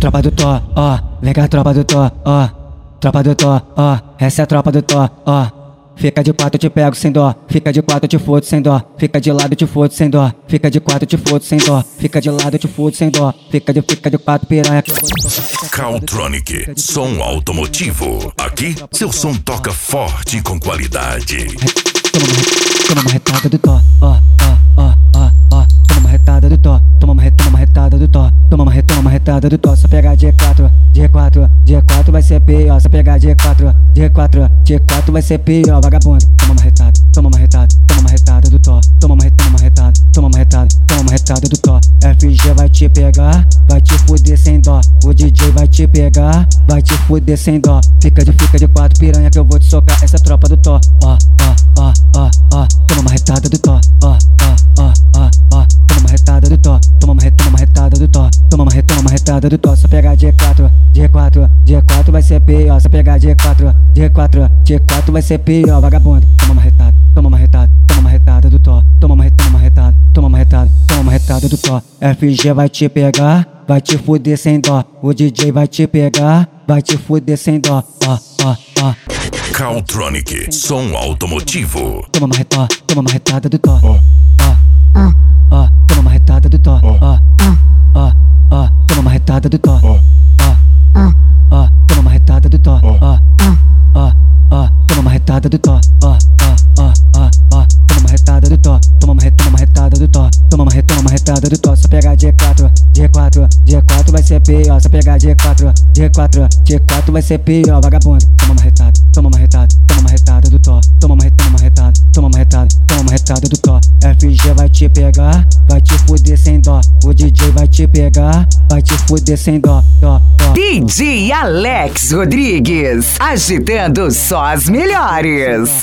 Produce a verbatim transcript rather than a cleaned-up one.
Tropa do Tó, ó, vem cá tropa do Tó, ó. Tropa do Tó, ó, essa é a tropa do Tó, ó. Fica de quatro, eu te pego sem dó. Fica de quatro, eu te fodo sem dó. Fica de lado, eu te fodo sem dó. Fica de quatro, eu te fodo sem dó. Fica de lado, eu te fodo sem dó. Fica de, fica de quatro, piranha que eu vou te Caltronic, som automotivo. Aqui, seu som toca forte e com qualidade. Toma uma, toma uma retada do Tó, ó, ó, ó, ó, ó. Toma uma retada do Tó, toma uma, toma uma retada do Tó. Toma uma, retoma uma retada do Tó. Só pegar G quatro, G quatro, G quatro vai ser pior. Só pegar G quatro, G quatro, G quatro vai ser pior, vagabundo. Toma uma retada, toma uma retada, toma uma retada do Tó. Toma uma, toma uma retada, toma uma retada, toma uma retada do Tó. F G vai te pegar, vai te fuder sem dó. O D J vai te pegar, vai te fuder sem dó. Fica de, fica de quatro, piranha que eu vou te socar. Essa é a tropa do Tó, ó, ó, ó, ó, ó. Toma uma retada do Tó, ó, ó, ó, ó, ó. Toma uma retada do Tó, toma uma, retoma uma retada do Tó. Toma uma, retoma uma retada do Tó. Só pegar G quatro, G quatro, G quatro vai ser pior. Só pegar G quatro, G quatro, G quatro vai ser pior, vagabundo. Toma uma retada, toma uma retada, toma uma retada do Tó. Toma uma, retoma uma retada, toma uma retada, toma uma retada do Tó. F G vai te pegar, vai te fuder sem dó. O D J vai te pegar, vai te fuder sem dó, ó, ó, ó. Caltronic, som automotivo. Toma uma retada, toma uma retada do Tó, ó, ó, ó. Toma uma retada do Tó, ó, ó, ó. Toma uma retada do Tó, ó, ó, ó. Toma uma retada do Tó, ó, ó, ó. Toma uma retada do Tó, ó, ó, ó, ó. Toma uma retada do Tó, toma uma, retoma uma retada do Tó. Toma uma, retoma uma retada do Tó. Só pegar G quatro, G quatro, G quatro vai ser pior. Só pegar G quatro, G quatro, G quatro vai ser pior, vagabundo. Toma uma retada, toma uma retada, toma uma retada do Tó. Toma uma, retoma uma retada, toma uma retada, toma uma retada do Tó. F G vai te pegar, vai te fuder sem dó. O D J vai te pegar, vai te fuder sem dó, dó, dó. D J Alex Rodrigues, agitando só as melhores.